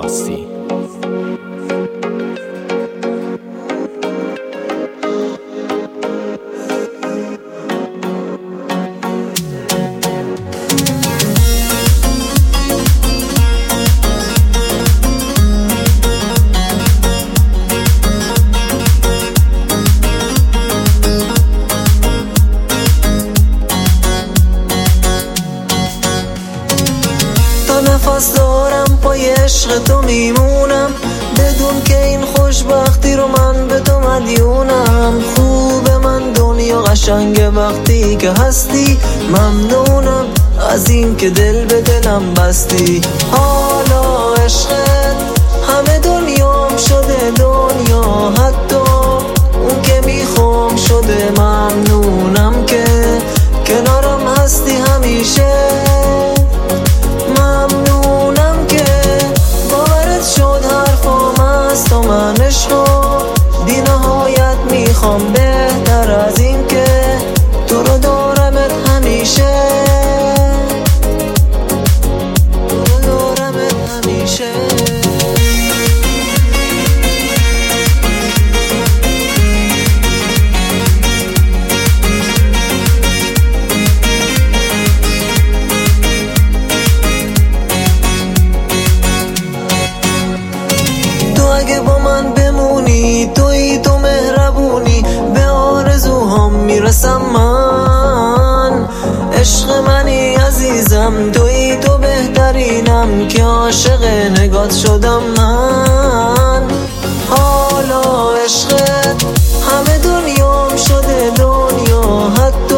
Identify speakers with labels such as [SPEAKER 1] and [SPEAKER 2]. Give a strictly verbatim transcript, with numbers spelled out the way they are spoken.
[SPEAKER 1] راستی.
[SPEAKER 2] نفس دارم پای عشق تو میمونم، بدون که این خوشبختی رو من به تو مدیونم. خوب من دنیا قشنگه وقتی که هستی، ممنونم از این که دل به دلم بستی. حالا عشقت همه دنیام شده دنیا، حتی اون که میخوام شده. ممنونم که کنارم هستی همیشه، ممنونم که باورت شد حرفام از تو. من عشقو بی نهایت میخوام، بهتر از این که تو رو دارمت همیشه، تو رو دارمت همیشه. اگه با من بمونی، تویی تو مهربونی، به آرزوهام میرسم من. عشق منی عزیزم، تویی تو بهترینم، که عاشق نگات شدم من. حالا عشقت همه دنیام شده دنیا، حتی